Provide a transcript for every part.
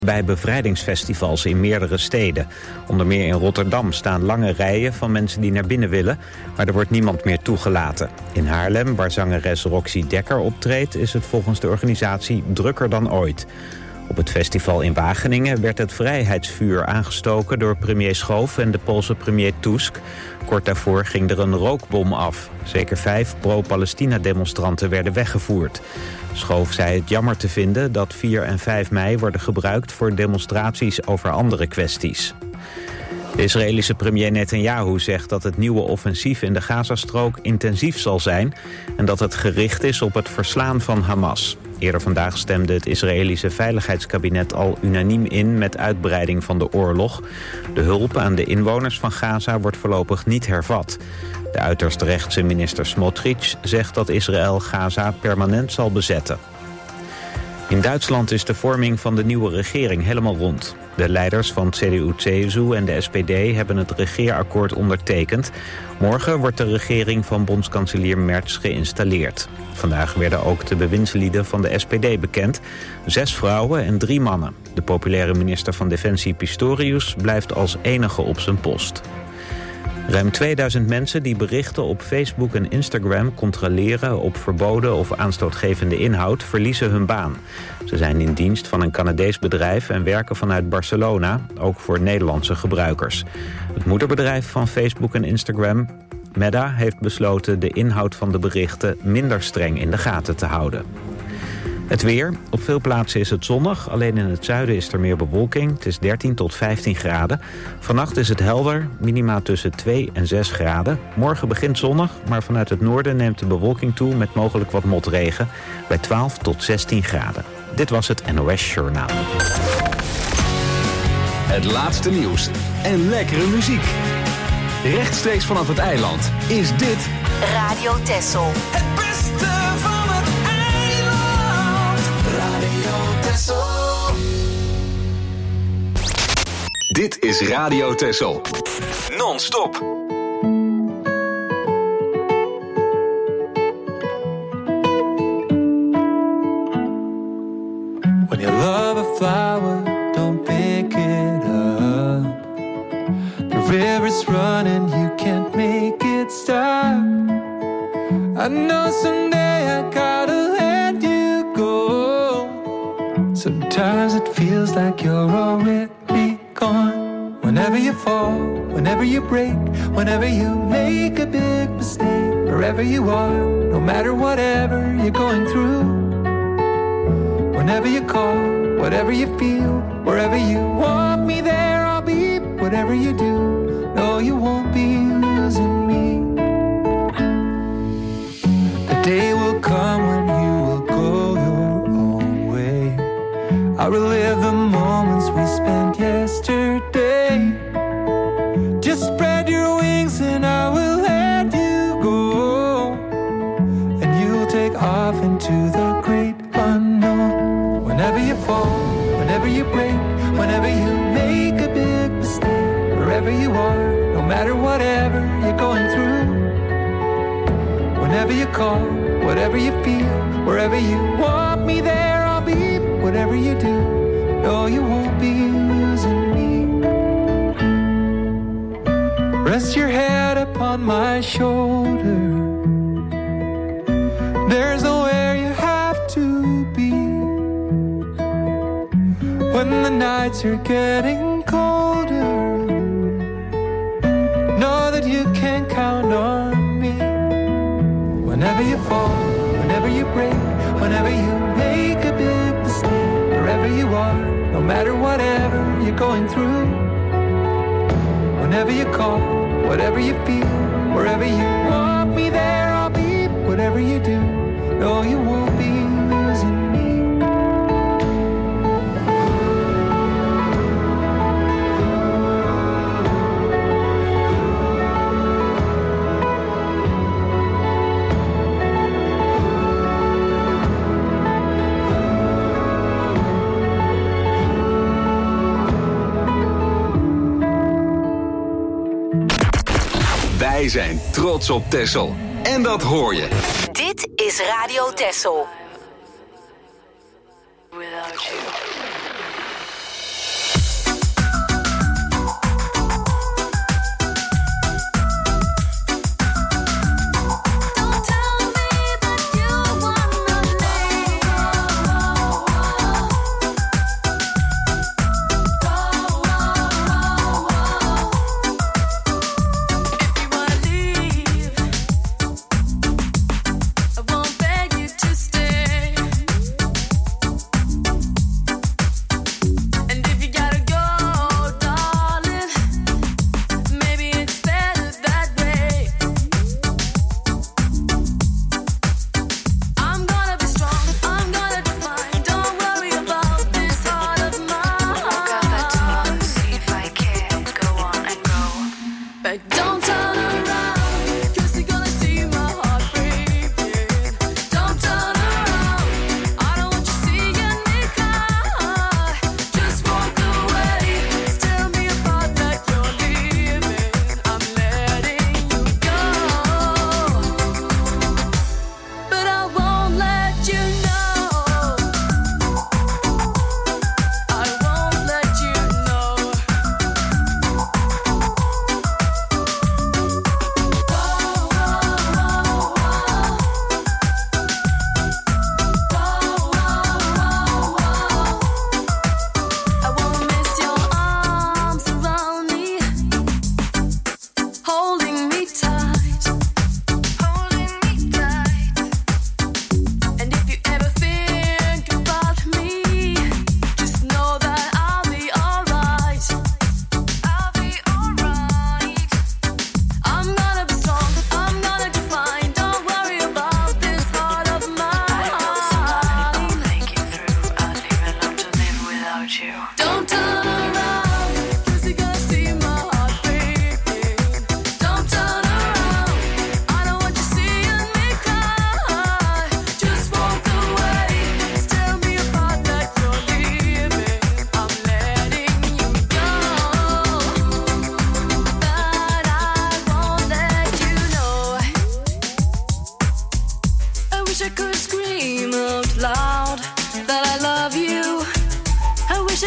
Bij bevrijdingsfestivals in meerdere steden. Onder meer in Rotterdam staan lange rijen van mensen die naar binnen willen, maar er wordt niemand meer toegelaten. In Haarlem, waar zangeres Roxy Dekker optreedt, is het volgens de organisatie drukker dan ooit. Op het festival in Wageningen werd het vrijheidsvuur aangestoken door premier Schoof en de Poolse premier Tusk. Kort daarvoor ging er een rookbom af. Zeker 5 pro-Palestina-demonstranten werden weggevoerd. Schoof zei het jammer te vinden dat 4 en 5 mei worden gebruikt voor demonstraties over andere kwesties. De Israëlische premier Netanyahu zegt dat het nieuwe offensief in de Gazastrook intensief zal zijn en dat het gericht is op het verslaan van Hamas. Eerder vandaag stemde het Israëlische Veiligheidskabinet al unaniem in met uitbreiding van de oorlog. De hulp aan de inwoners van Gaza wordt voorlopig niet hervat. De uiterst rechtse minister Smotrich zegt dat Israël Gaza permanent zal bezetten. In Duitsland is de vorming van de nieuwe regering helemaal rond. De leiders van CDU-CSU en de SPD hebben het regeerakkoord ondertekend. Morgen wordt de regering van bondskanselier Merz geïnstalleerd. Vandaag werden ook de bewindslieden van de SPD bekend. 6 vrouwen en 3 mannen. De populaire minister van Defensie Pistorius blijft als enige op zijn post. Ruim 2000 mensen die berichten op Facebook en Instagram controleren op verboden of aanstootgevende inhoud verliezen hun baan. Ze zijn in dienst van een Canadees bedrijf en werken vanuit Barcelona, ook voor Nederlandse gebruikers. Het moederbedrijf van Facebook en Instagram, Meta, heeft besloten de inhoud van de berichten minder streng in de gaten te houden. Het weer. Op veel plaatsen is het zonnig. Alleen in het zuiden is er meer bewolking. Het is 13 tot 15 graden. Vannacht is het helder. Minima tussen 2 en 6 graden. Morgen begint zonnig, maar vanuit het noorden neemt de bewolking toe met mogelijk wat motregen. Bij 12 tot 16 graden. Dit was het NOS Journaal. Het laatste nieuws en lekkere muziek. Rechtstreeks vanaf het eiland is dit Radio Texel. Het beste van het eiland. Radio Texel. Dit is Radio Texel. Non-stop. When you love a flower, don't pick it up. The river's running, you can't make it stop. I know someday I gotta let you go. Sometimes it feels like you're already gone. Whenever you fall, whenever you break, whenever you make a big mistake, wherever you are, no matter whatever you're going through. Whenever you call, whatever you feel, wherever you want me there, I'll be. Whatever you do, no, you won't be losing me. The day will come when you will go your own way. I'll relive the moments we spent yesterday. Just spread your wings and I will let you go. And you'll take off into the great unknown. Whenever you fall, whenever you break, whenever you make a big mistake, wherever you are, no matter whatever you're going through. Whenever you call, whatever you feel, wherever you want me there, I'll be. Whatever you do, no, you won't be losing me. Rest your head upon my shoulder. There's nowhere you have to be. When the nights are getting colder, know that you can count on me. Whenever you fall, whenever you break, whenever you make a big mistake, wherever you are, no matter whatever you're going through. Whenever you call, whatever you feel, wherever you want me there, I'll be. Whatever you do, no, you won't be losing me. Wij zijn trots op Texel. En dat hoor je. Dit is Radio Texel. Without you.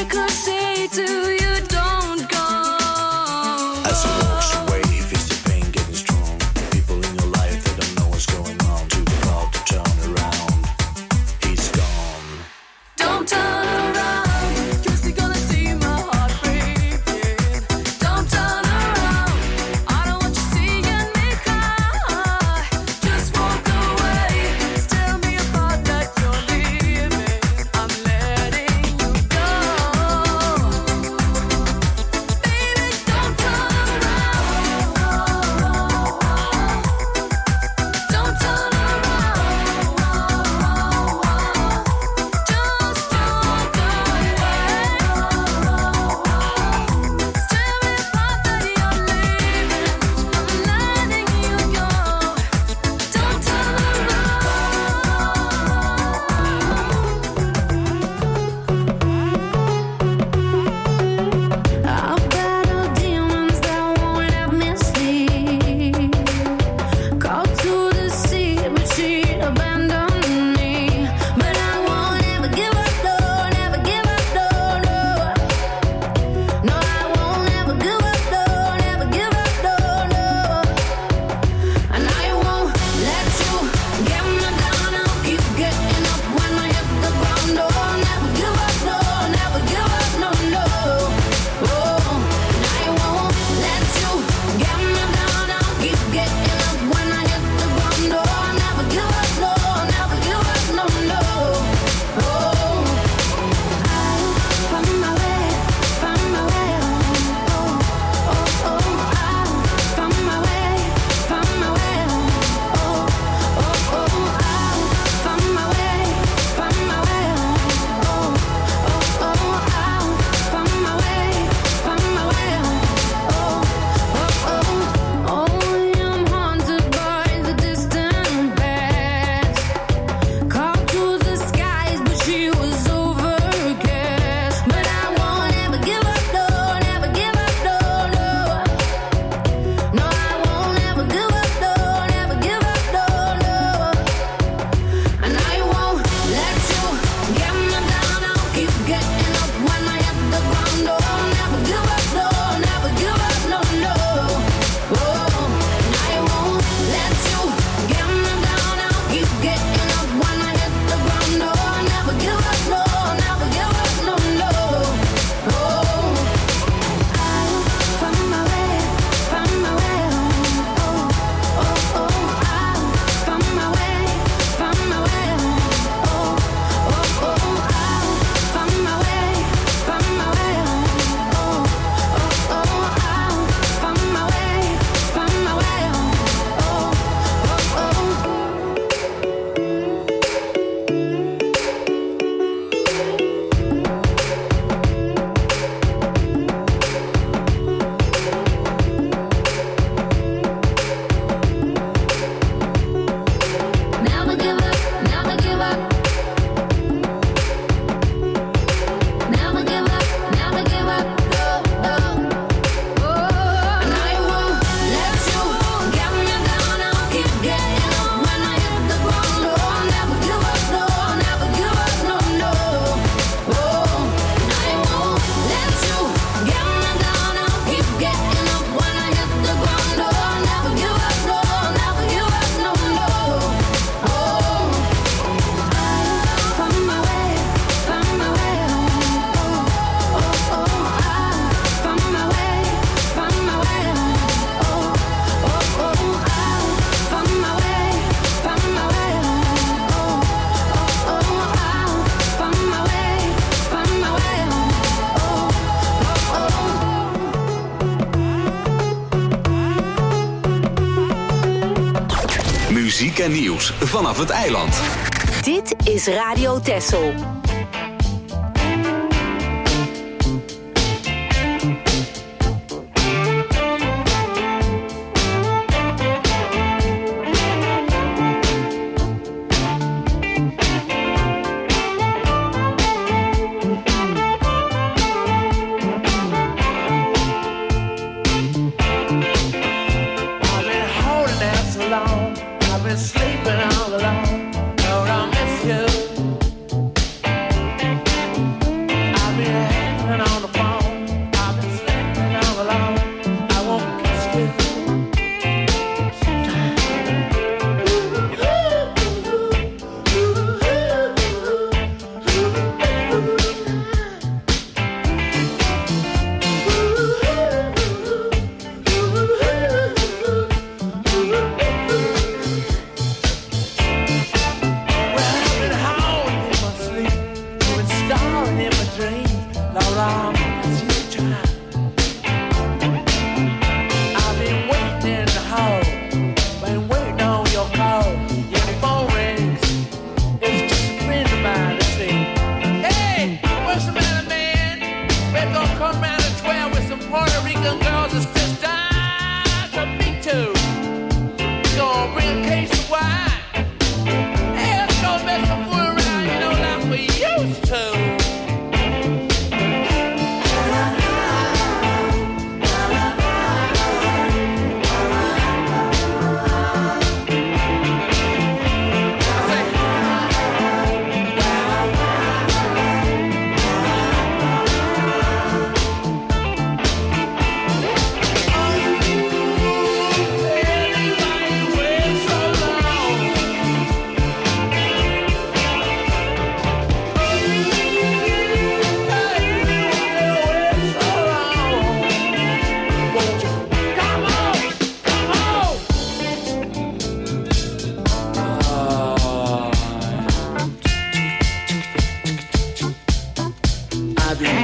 I could say to you, don't go. As he walks away, he feels the pain getting strong. People in your life, they don't know what's going on. Too proud to turn around. He's gone. Don't turn around, 'cause you're gonna see my heart breaking. Don't turn around, I don't want you seeing me cry. Just walk away, tell me about that you're leaving. I'm letting you go. Baby, don't turn around. Don't turn around. Just walk away. Tell me about that you're leaving. I'm letting you go. Don't turn around. I've battled demons that won't let me sleep. Called to the sea, but she abandoned me. But I won't ever give up, no, never give up, no, no. No, I won't ever give up, no, never give up, no, no. And I won't let you get me down. I'll keep getting up when I hit the ground. No, never give up, no, never give up, no, no. Oh, and I won't let you get me down. I'll keep getting up when I hit the ground. No, never give up, no, never give up, no, no. Oh, I'll find my way, find my way. Oh, oh, oh, I'll find my way, find my way. Oh, oh, oh, I'll find my way, find my way. Oh, oh, oh, I'll find my way, find my way. Oh, oh, oh, oh, I'm haunted by the distant past. Called to the skies, but she was overcast. But I won't ever give up, no, never give up, no, no. No, I won't ever give up, no, never give up, no, no. And I won't let you get me down. I'll keep getting up when I hit the ground. No, never give up, no, never give up, no, no. Oh, and I won't let you get me down. I'll keep getting up when I hit the ground. No, never give up, no, never give up, no, no. Oh, I'll find my way, find my way. Oh, oh, oh, I'll find my way, find my way. Oh, oh, oh, I'll find my way, find my way. Oh, oh, oh, I'll find my way, find my way. Oh, never give up, never give up. Never give up, never give up, no, no. Oh, and I won't let you get me down. I'll keep getting up when I hit the ground. No, never give up, no, never give up, no, no. Oh, and I won't let you get me down. I'll keep getting up when I hit the ground. No, never give up, no, never give up, no, no. Oh, I'll find my way, find my way. Oh, oh, oh, I'll find my way, find my way. Oh, oh, oh, I'll find my way, find my way. Oh, oh, oh, I'll find my way, find my way. Oh, oh, oh. Muziek en nieuws vanaf het eiland. Dit is Radio Texel. I've been holding out so long. I've been sleeping all alone. Lord, I miss you.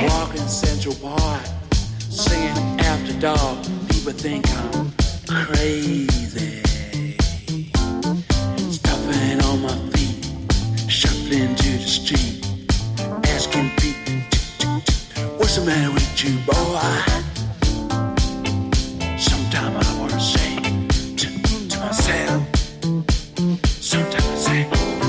walk in Central Park, singing After Dark. People think I'm crazy. Stopping on my feet, shuffling to the street, asking people, what's the matter with you, boy? Sometimes I want to say to myself, sometimes I say,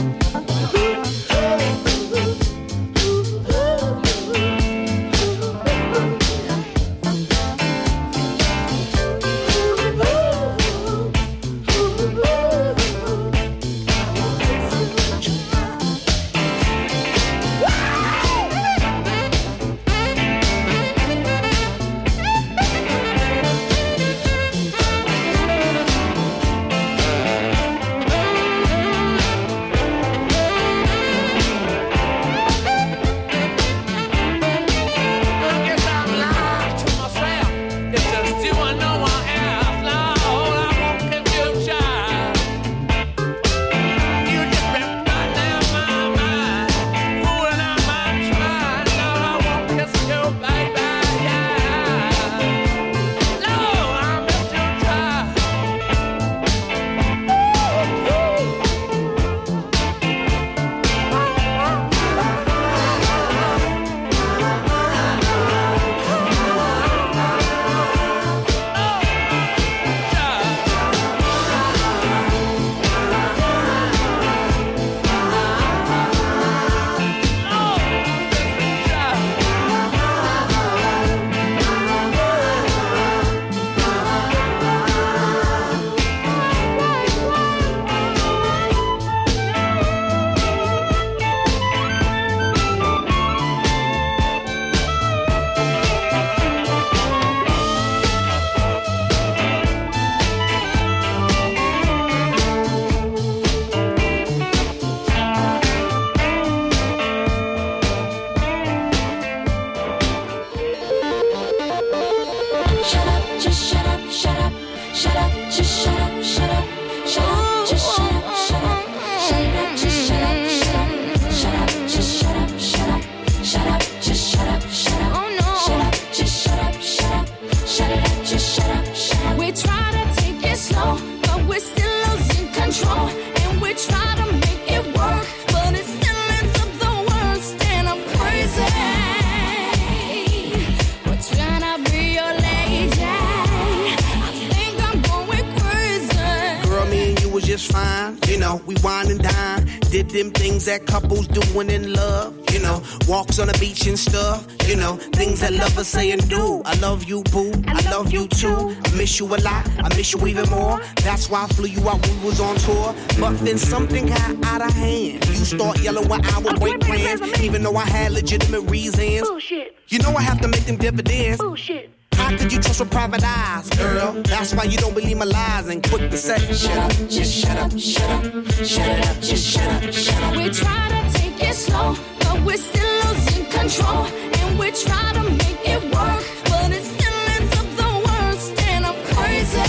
that couples doing in love, you know, walks on the beach and stuff, you know, things that lovers say and do. I love you, boo, I love you too. I miss you a lot, I miss you even more. That's why I flew you out when we was on tour. But then something got out of hand. You start yelling when I would break plans, even though I had legitimate reasons. Bullshit. You know I have to make them dividends. Bullshit. How could you trust with private eyes, girl? That's why you don't believe my lies and quick to say, shut up, just shut up, shut up, shut it up, just shut up, shut up. We try to take it slow, but we're still losing control. And we try to make it work, but it still ends up the worst. And I'm crazy.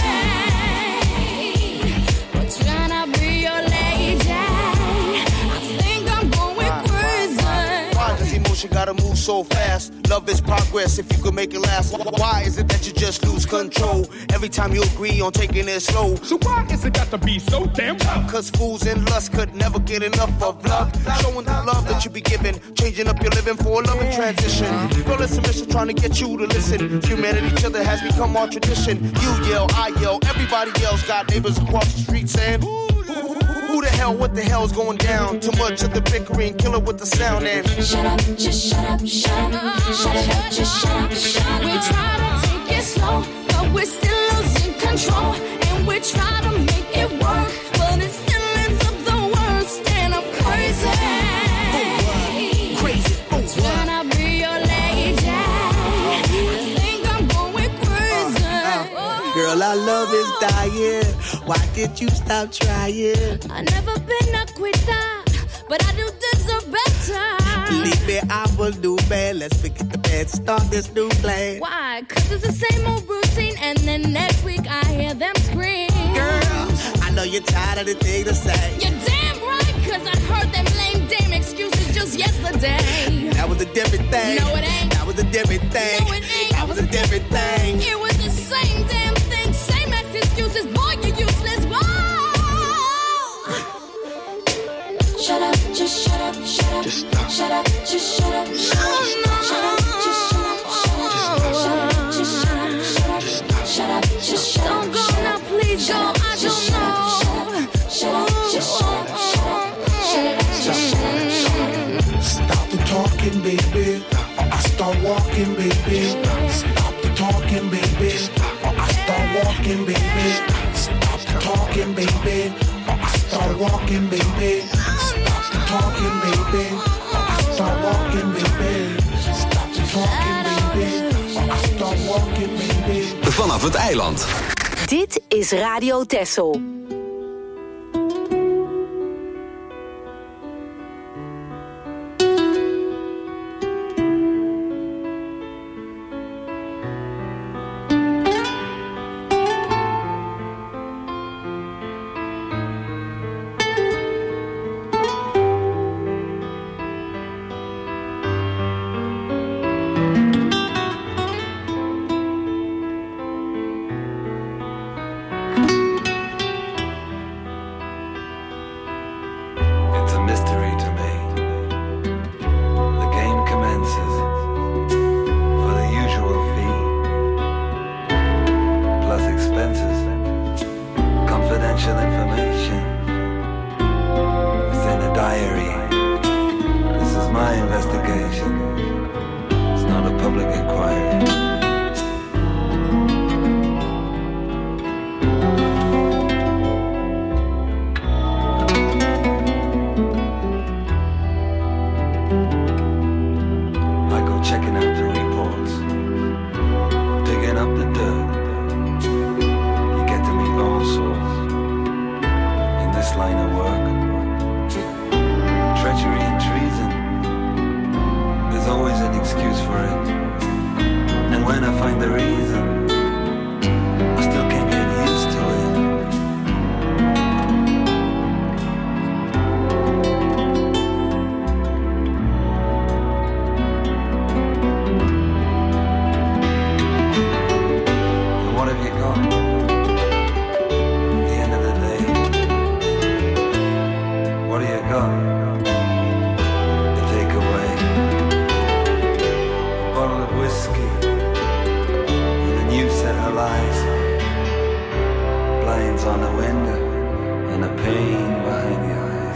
We're trying to be your lady. I think I'm going crazy. Why does emotion gotta move so fast? Love is progress if you could make it last. Why is it that you just lose control every time you agree on taking it slow? So why is it got to be so damn tough? Cause fools in lust could never get enough of love. Showing the love that you be giving, changing up your living for a loving transition. Girl, it's a mission trying to get you to listen. Humanity, each other has become our tradition. You yell, I yell, everybody else got neighbors across the street saying, who the hell, what the hell's going down? Too much of the bickering, kill it with the sound and shut up, just shut up, shut up, shut it up, just shut up, shut up. We try to take it slow, but we're still losing control. And we try to make it work, but it still ends up the worst. And I'm crazy. crazy. Trying to be your lady. I think I'm going crazy. Girl, our love is dying. Why did you stop trying? I've never been a quitter, but I do deserve better. Believe me, I will do bad. Let's forget the bad, start this new plan. Why? Cause it's the same old routine, and then next week I hear them scream. Girl, I know you're tired of the thing to say. You're damn right, cause I heard them lame damn excuses just yesterday. That was a different thing. No, it ain't. That was a different thing. No, it ain't. That was a different thing. It was the same damn thing, same ass excuses. Boy, you're useless. Whoa! Shut up, just shut up, shut up. Just stop. Shut up, just shut up, shut up. No, Shut up, just shut up, shut up. Shut up, just shut up, shut up. Shut up, just shut up. don't go now, please go. I don't know. Shut up, just shut up, shut up. Shut up, just shut up, shut up. Stop the talking, baby. Or I start walking, baby. Stop the talking, baby. Or I start walking, baby. Stop the talking, baby. Or I start walking, baby. Stop the talking, baby. Or I start walking, baby. Stop the talking, baby. Or I start walking, baby. Vanaf het eiland. Dit is Radio Texel. It's a mystery to me. The game commences for the usual fee, plus expenses, confidential information. It's in a diary. This is my investigation. It's not a public inquiry. I go checking out the reports, digging up the dirt. You get to meet all sorts in this line of work. Treachery and treason, there's always an excuse for it. And when I find the reason, I still can't get used to it. And what have you got? At the end of the day, what do you got to take away? A bottle of whiskey and a new set of lies, blinds on the window and a pain behind the eyes.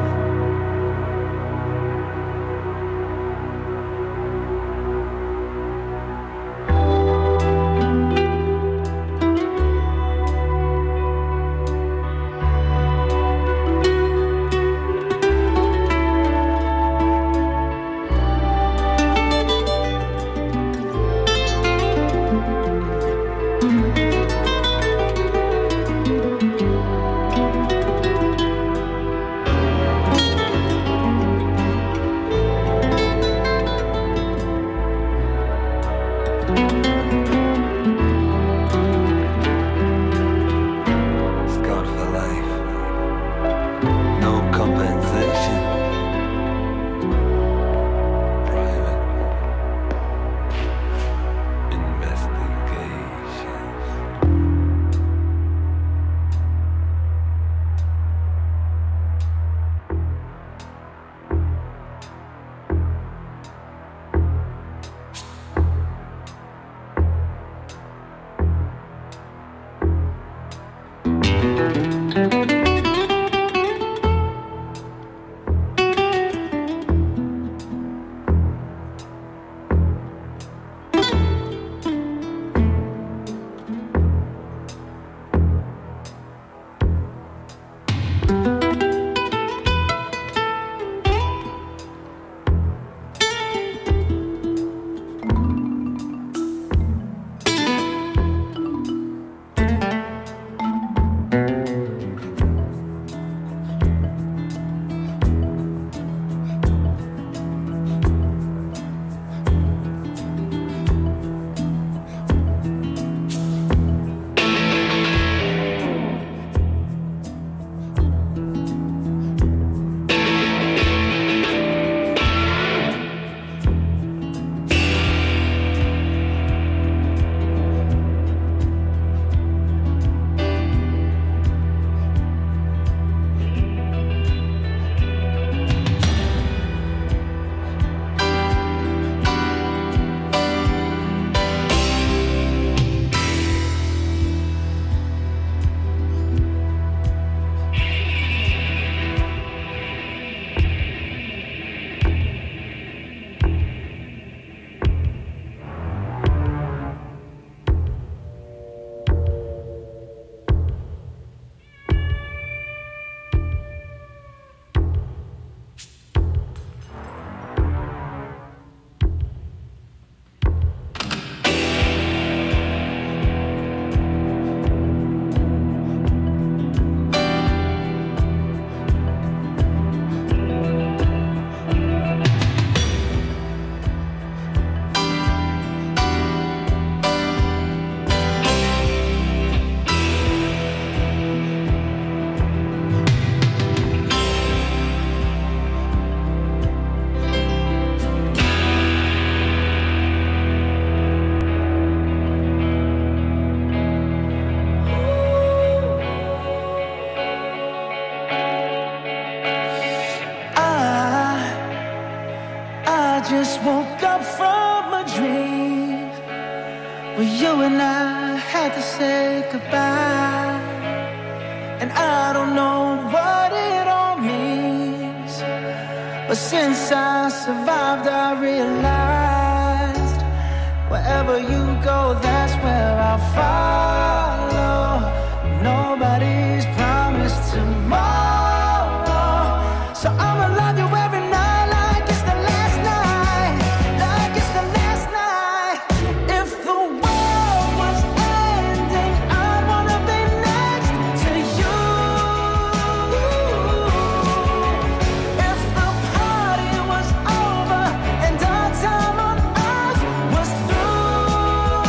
Scarred for life, no compensation. Private investigation. Well, you and I had to say goodbye, and I don't know what it all means, but since I survived, I realized wherever you go, that's where I'll follow. Nobody's promised tomorrow, so I'ma love you every night like it's the last night, like it's the last night. If the world was ending, I'd wanna be next to you. If the party was over and our time on earth was through,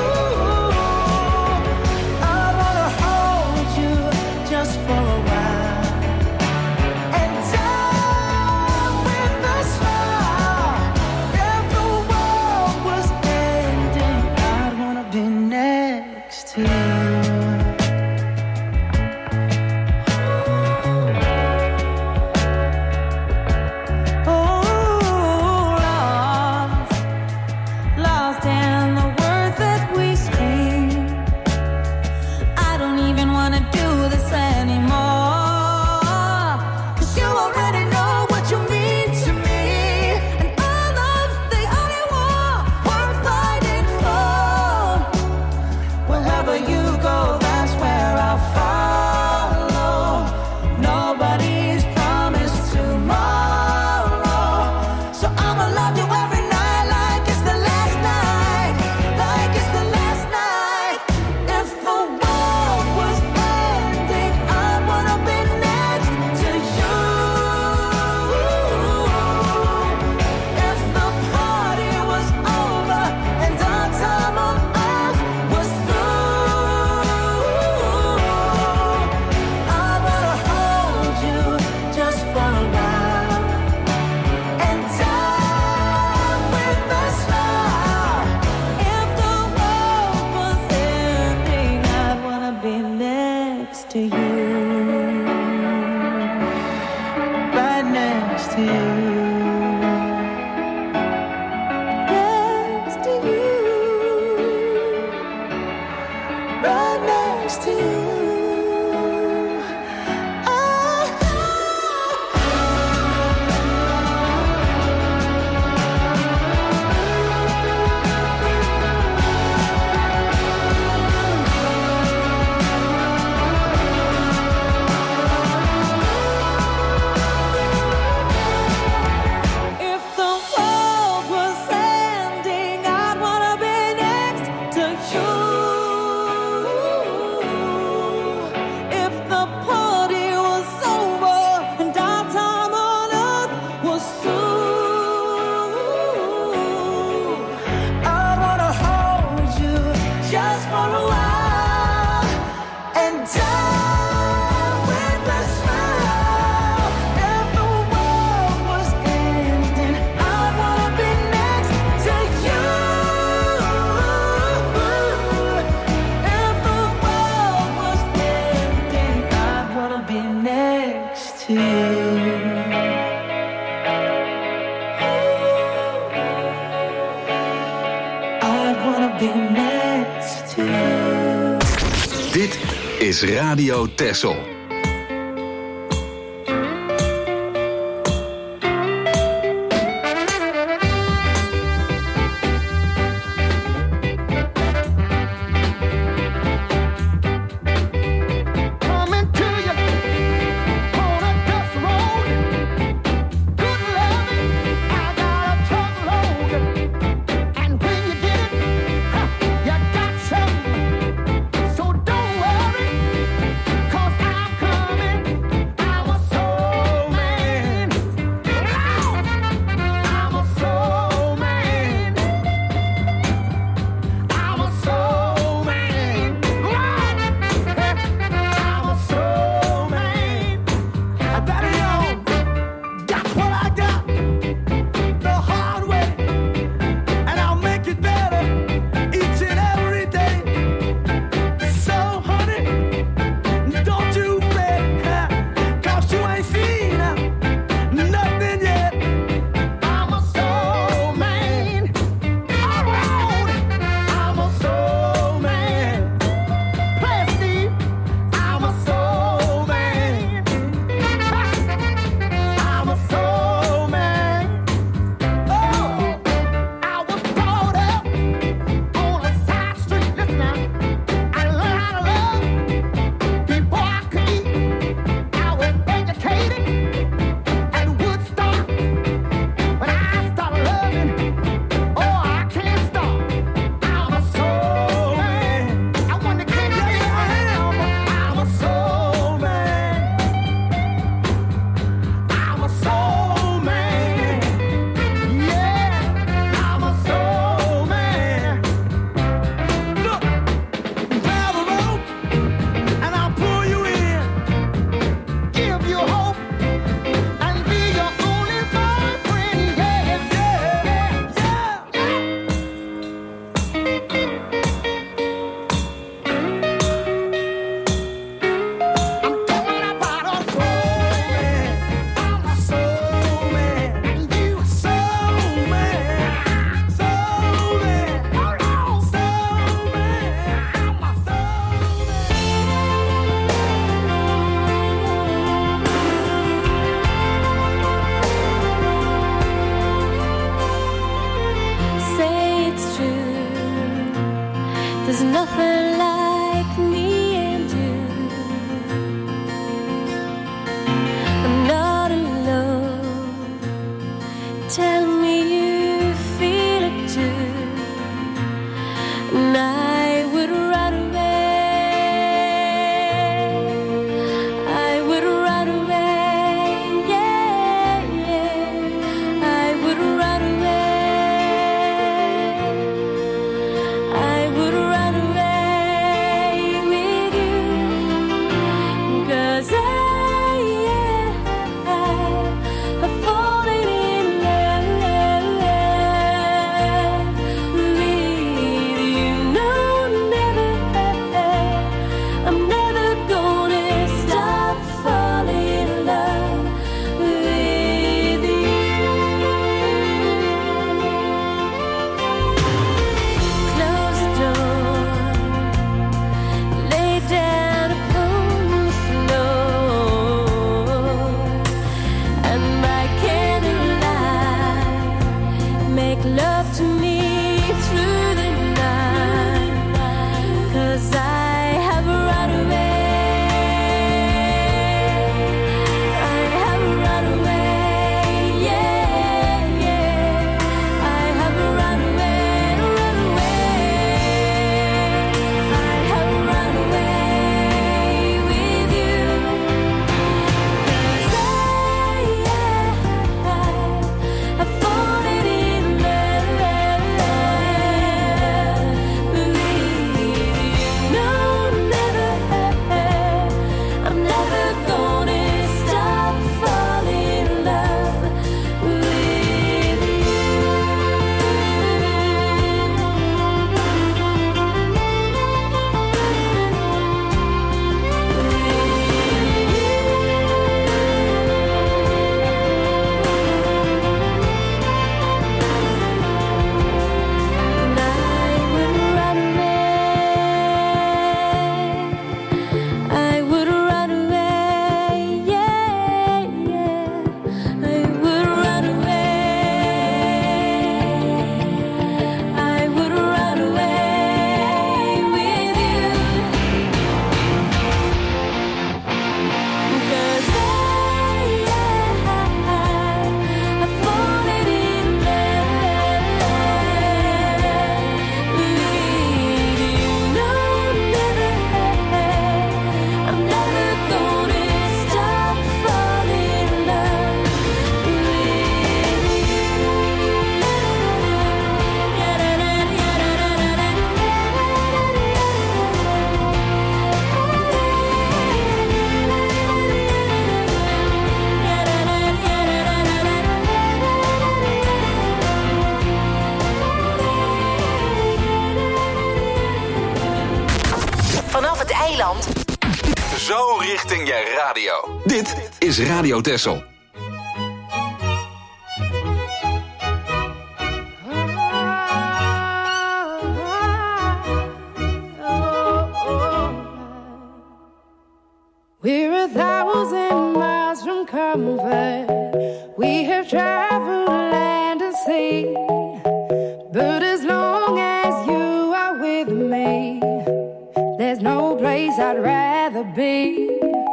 I'd wanna hold you just for a while and die with a smile. If the world was ending, I'd wanna be next to you. Lost in the words that we scream. I don't even wanna do this anymore, 'cause you already know what you mean to me, and our love's the only war worth fighting for. Wherever you go, that's where I'll follow. Nobody's promised tomorrow, so I'ma love you every night like it's the last night, like it's the last night. If the world was ending, I'd wanna be next to you. If the party was over and our time on earth was through, I'd wanna hold you just for a while and die with a smile. If the world was ending, I'd wanna be next to you. Right next to you. Next to you. Right next to you. If the world was ending, I'd wanna be next to you. If the party was over and our time on earth was through, I wanna hold you just for a while and die with a smile. If the world was ending, I wanna be next to you. If the world was ending, I wanna be next to you. I wanna be next to you. Dit is Radio Texel. Coming to you on a dust road. Good loving, I got a truckload. And when you get it, you got some. So don't worry, 'cause I'm There's nothing like me and you. I'm not alone. Tell me you feel it too. And I would run away. I would run away. Yeah, yeah. I would run away. I would run away with you. 'Cause I've fallen in love with you. No, never. I'm never gonna stop falling in love with you. Close the door, lay down upon the floor, and by candlelight, make love to me through the night. 'Cause I have run away. I have run away. Yeah, yeah. I have run away, run away. I have run away with you. 'Cause I've fallen in love with you. No, never. I'm never gonna stop falling in love with And I would run away. I would run away. Yeah, yeah. I would run away. I would run away with you. 'Cause I've fallen in love with you. No, never. I'm never gonna stop falling in love with Vanaf het eiland. Zo richting je radio. Dit is Radio Texel. We're 1,000 miles from comfort. We have traveled land and sea. But as long as you are with me, there's no place I'd rather be.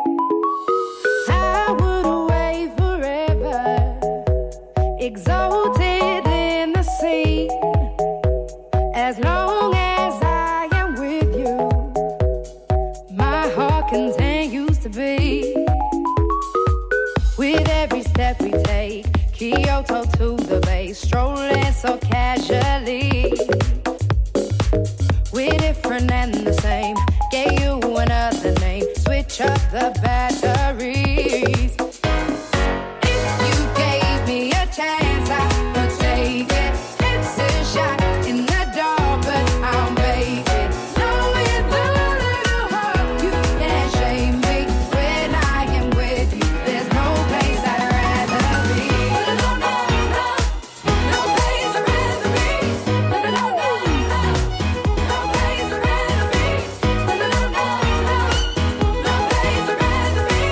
I would away forever, exalted in the sea. As long as I am with you, my heart continues to beat. With every step we take, Kyoto to the bay, strolling so casually. We're different and the same, gave you another name, switch up the batteries. If you gave me a chance, I would take it. It's a shot in the dark, but I'll make it. Knowing the little heart, you can't shame me. When I am with you, there's no place I'd rather be. No, no, no, no place I'd rather be. No, no, no, no, no place I'd rather be. No, no, no, no, no place I'd rather be.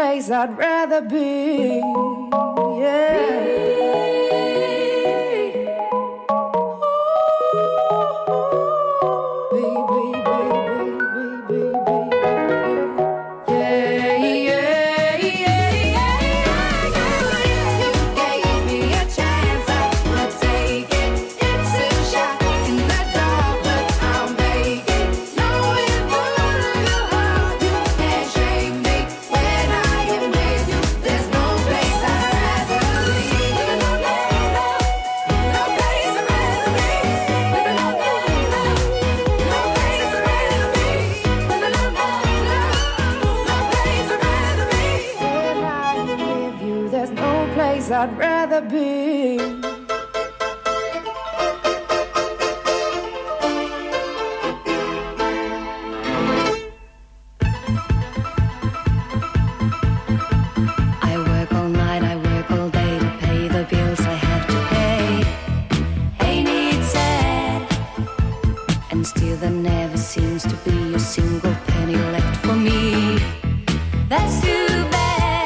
place I'd rather be. Yeah. I'd rather be. I work all night, I work all day to pay the bills I have to pay. Ain't it sad? And still there never seems to be a single penny left for me. That's too bad.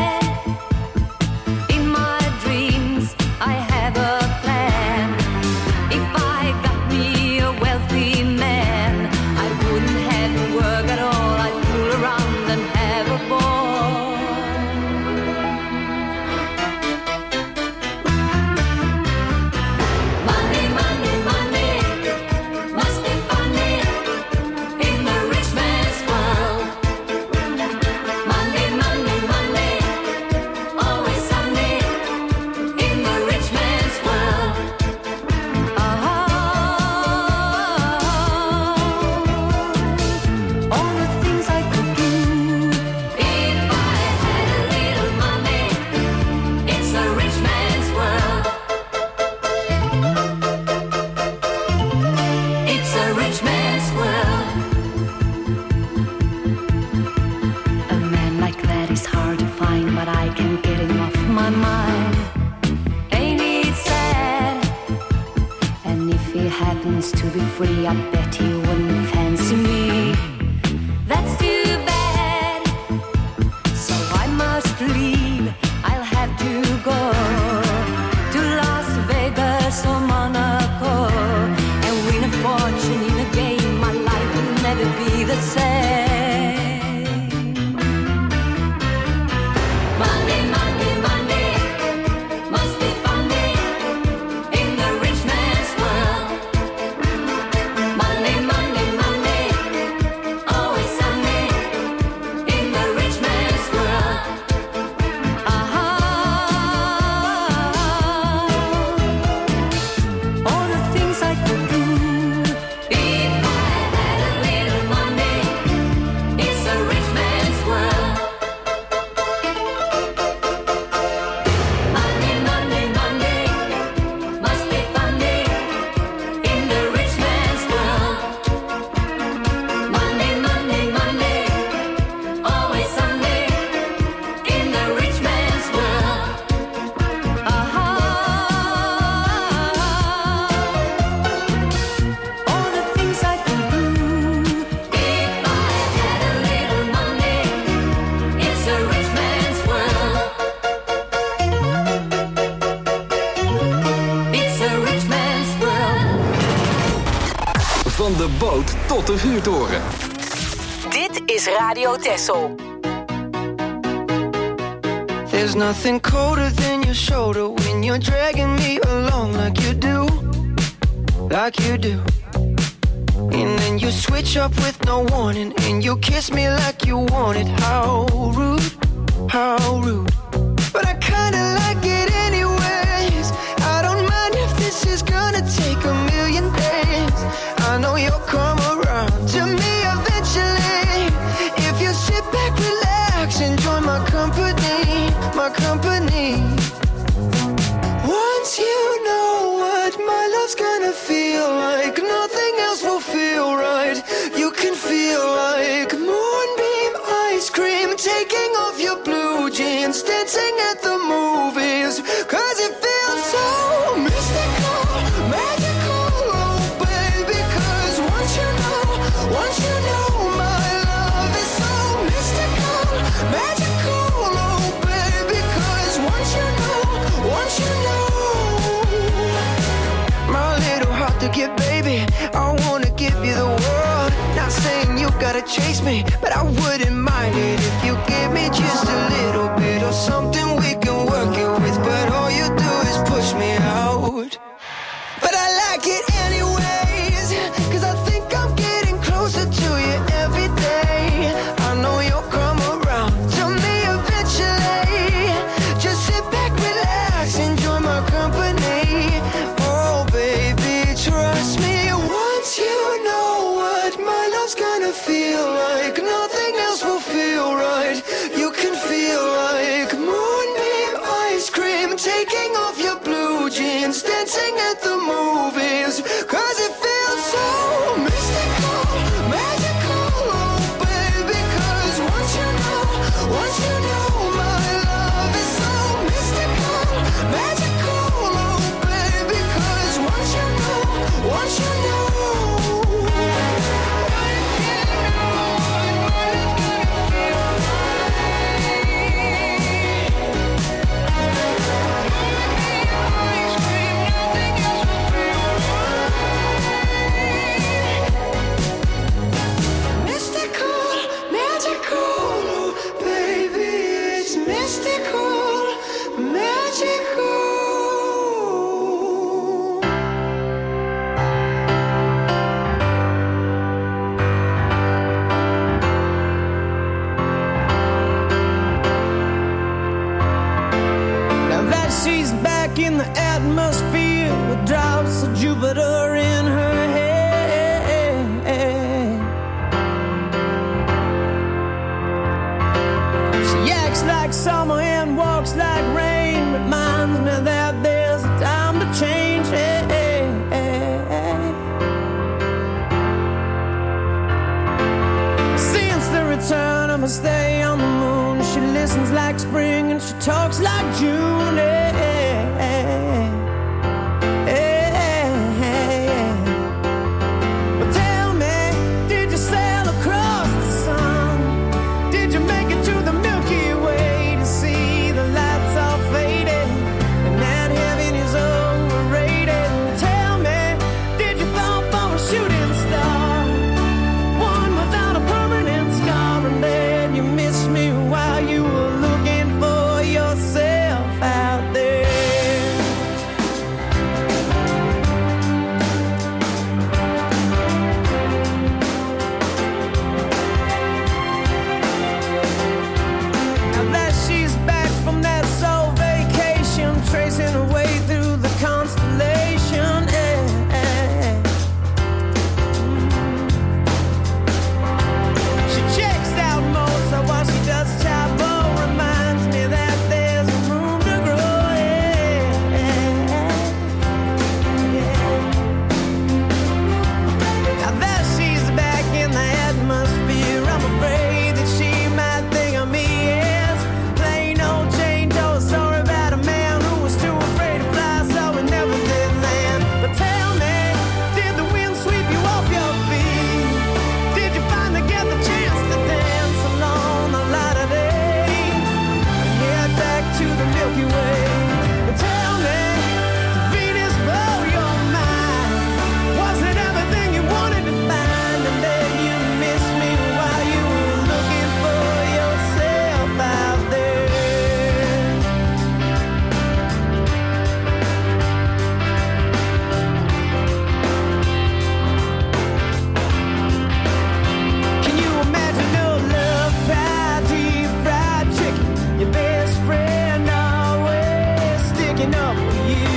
To be free, I bet he wouldn't fancy me. That's too bad. So I must leave. I'll have to go to Las Vegas or Monaco and win a fortune in a game. My life will never be the same. Monday, Monday, Monday must be funny in the rich man's world. Monday, Monday, Monday, always Sunday in the rich man's world. All the things I could do if I had a little money. It's a rich man's world. Monday, Monday, Monday must be funny in the rich man's world. Monday, Monday, Monday, always Sunday in the rich man's world. All the things I could do if I had a little money. It's a rich man's world. It's a rich man's world. Van de boot tot de vuurtoren. Dit is Radio Texel. There's nothing colder than your shoulder when you're dragging me along like you do. Like you do. And then you switch up with no warning and you kiss me like you want it. How rude, how rude. But I kinda like it anyways. I don't mind if this is gonna take a million days. I know you'll come around to me eventually. If you sit back, relax, enjoy my company, my company. Once you know what my love's gonna feel like, nothing else will feel right. You can feel like moonbeam ice cream, taking off your blue jeans, dancing at the movies. 'Cause it feels so mystical, magical, oh baby. 'Cause once you know my love is so mystical, magical, oh chase me, but I wouldn't mind it if you give me just a little bit of something we can work it with. But all you do is push me out. But I like it anyways, 'cause I think I'm getting closer to you every day. I know you'll come around to me eventually. Just sit back, relax, enjoy my company. Oh baby, trust me, once you know what my love's gonna feel like, nothing else will feel right. You can feel like moonbeam ice cream, taking off your blue jeans, dancing at the movies, 'cause it feels so mystical, magical, oh baby. 'Cause once you know my love is so mystical, magical, oh baby. 'Cause once you know mystical, magical, oh baby, it's mystical, magical. Now that she's back in the atmosphere with drops of Jupiter in her head, she acts like summer and walks like rain, reminds me that there's a time to change. Since the return of her stay on the moon, she listens like spring and she talks like June. But tell me, did you sail across the sun? Did you make it to the Milky Way to see the lights all faded and that heaven is overrated? Tell me, did you fall for a shooting star, one without a permanent scar, and then you missed me while you were looking for yourself out there? Now that she's back from that soul vacation, tracing her way through the constellation, she checks out Mozart while she does Chavo, reminds me that there's room to grow. Now that she's back in the atmosphere, I'm afraid that she might think of me as plain old Jane Doe, sorry about a man who was too afraid to fly, so we never did land. But tell me, did the wind sweep you off your feet? Did you finally get the chance to dance along the light of day and head back to the Milky Way? But tell me, did Venus blow your mind? Was it everything you wanted to find, and then you missed me while you were looking for yourself out there? Can you imagine your love pie, deep fried chicken, your best friend always sticking up for you,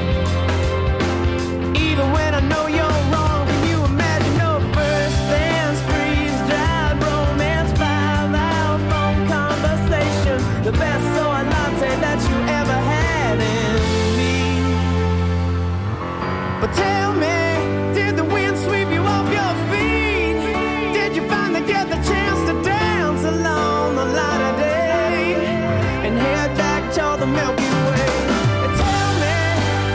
even when I know you're wrong? Can you imagine no first dance, freeze-dried romance, 5-hour phone conversation, the best soy latte that you ever had in me? But tell me, did the wind sweep you off your feet? Did you finally get the chance to dance along the light of day and head back to the Milky Way? And tell me,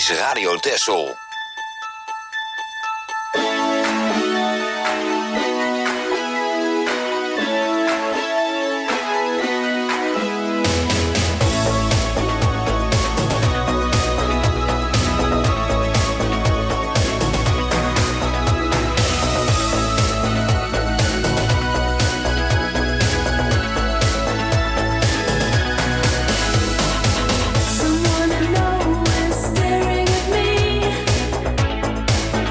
is Radio Texel. Someone I know is staring at me.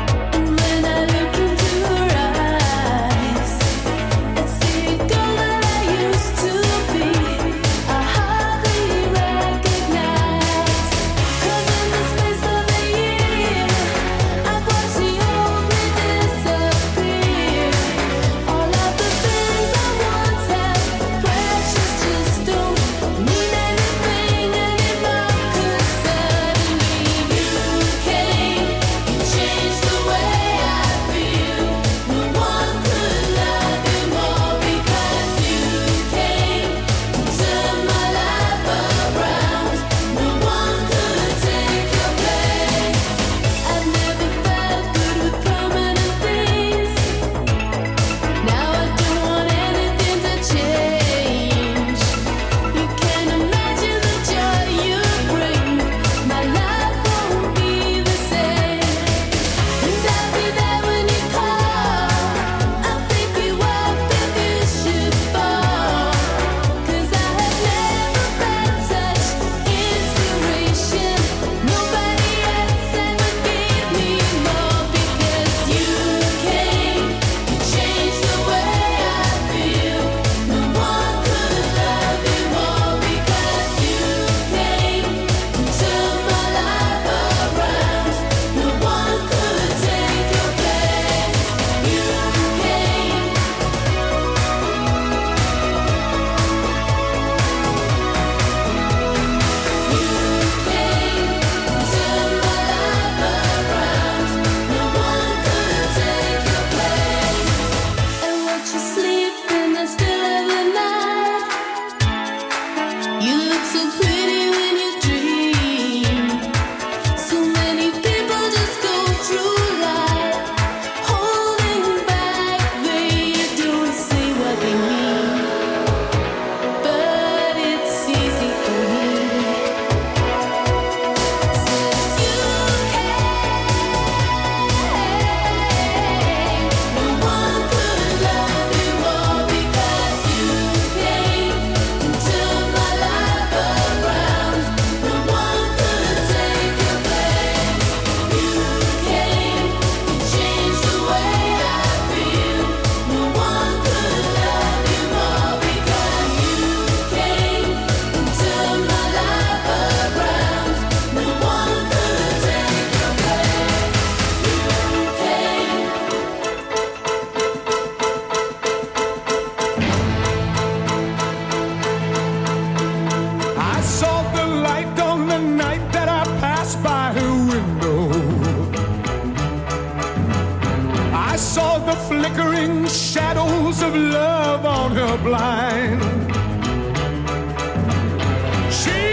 flickering shadows of love on her blind. She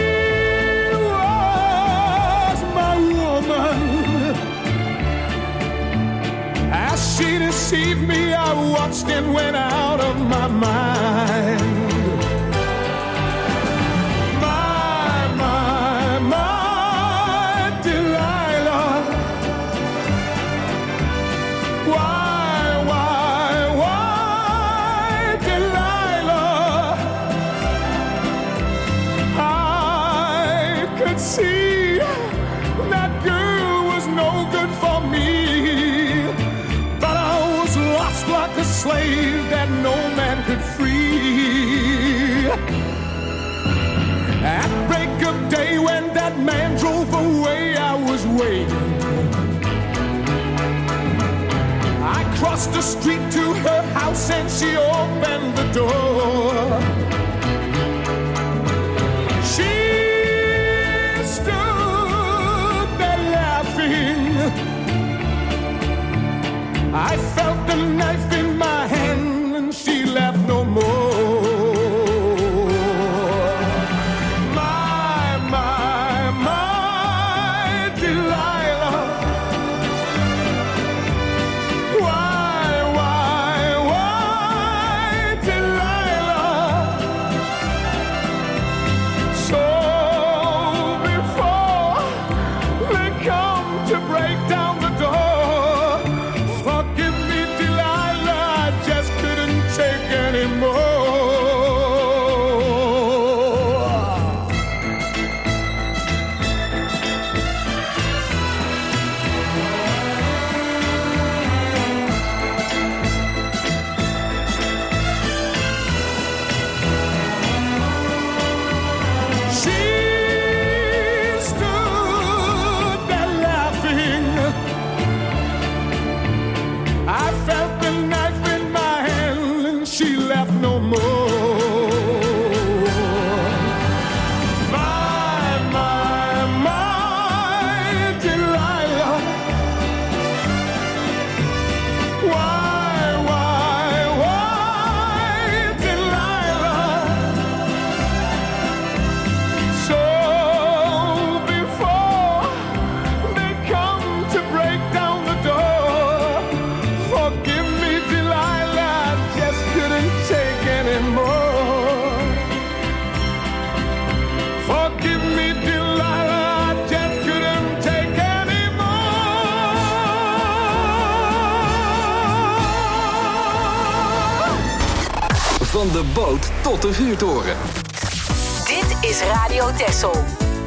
was my woman. As she deceived me, I watched and went out of my mind. See, that girl was no good for me, but I was lost like a slave that no man could free. At break of day when that man drove away, I was waiting. I crossed the street to her house and she opened the door. I felt the knife in my hand and she left no more. My Van de boot tot de vuurtoren. Dit is Radio Texel.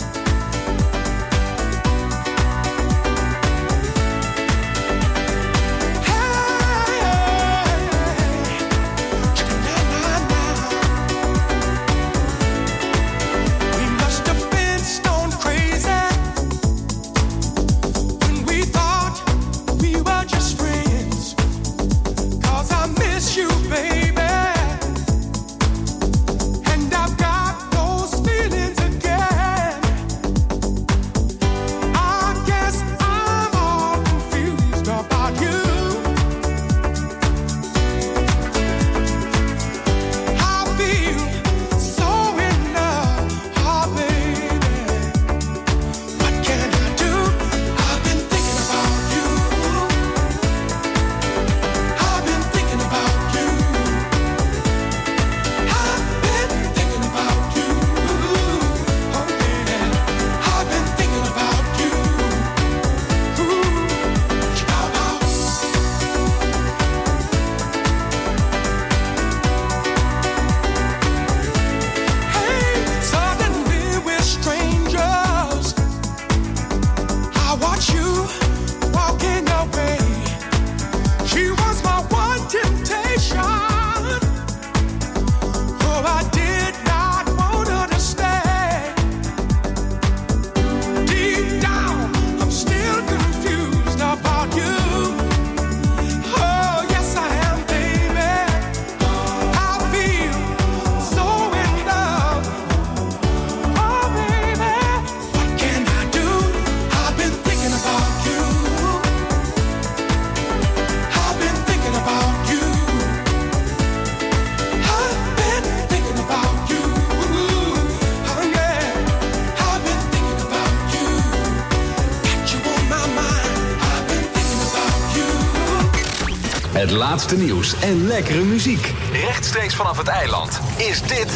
Het laatste nieuws en lekkere muziek. Rechtstreeks vanaf het eiland is dit...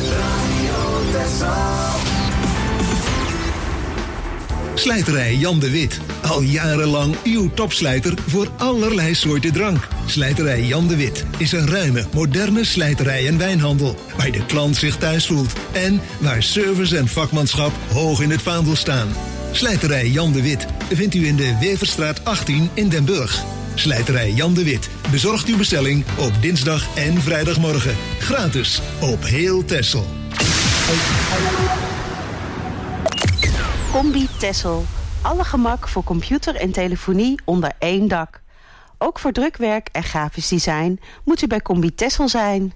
Slijterij Jan de Wit. Al jarenlang uw topslijter voor allerlei soorten drank. Slijterij Jan de Wit is een ruime, moderne slijterij en wijnhandel... waar de klant zich thuis voelt en waar service en vakmanschap hoog in het vaandel staan. Slijterij Jan de Wit vindt u in de Weverstraat 18 in Den Burg. Slijterij Jan de Wit bezorgt uw bestelling op dinsdag en vrijdagmorgen. Gratis op heel Texel. Combi Texel. Alle gemak voor computer en telefonie onder één dak. Ook voor drukwerk en grafisch design moet u bij Combi Texel zijn.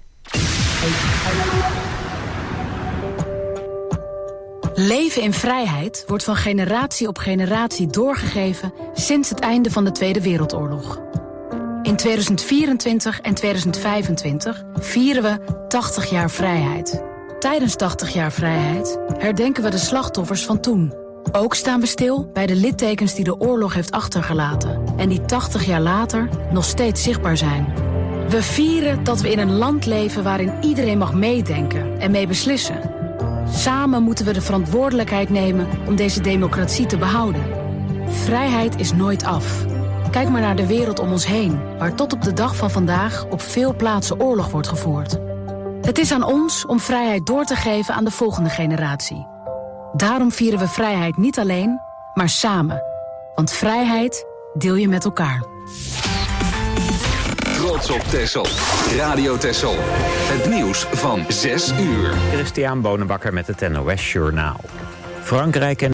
Leven in vrijheid wordt van generatie op generatie doorgegeven sinds het einde van de Tweede Wereldoorlog. In 2024 en 2025 vieren we 80 jaar vrijheid. Tijdens 80 jaar vrijheid herdenken we de slachtoffers van toen. Ook staan we stil bij de littekens die de oorlog heeft achtergelaten en die 80 jaar later nog steeds zichtbaar zijn. We vieren dat we in een land leven waarin iedereen mag meedenken en mee beslissen. Samen moeten we de verantwoordelijkheid nemen om deze democratie te behouden. Vrijheid is nooit af. Kijk maar naar de wereld om ons heen, waar tot op de dag van vandaag op veel plaatsen oorlog wordt gevoerd. Het is aan ons om vrijheid door te geven aan de volgende generatie. Daarom vieren we vrijheid niet alleen, maar samen. Want vrijheid deel je met elkaar. Trots op Texel. Radio Texel. Het nieuws van 6 uur. Christian Bonenbakker met het NOS Journaal. Frankrijk en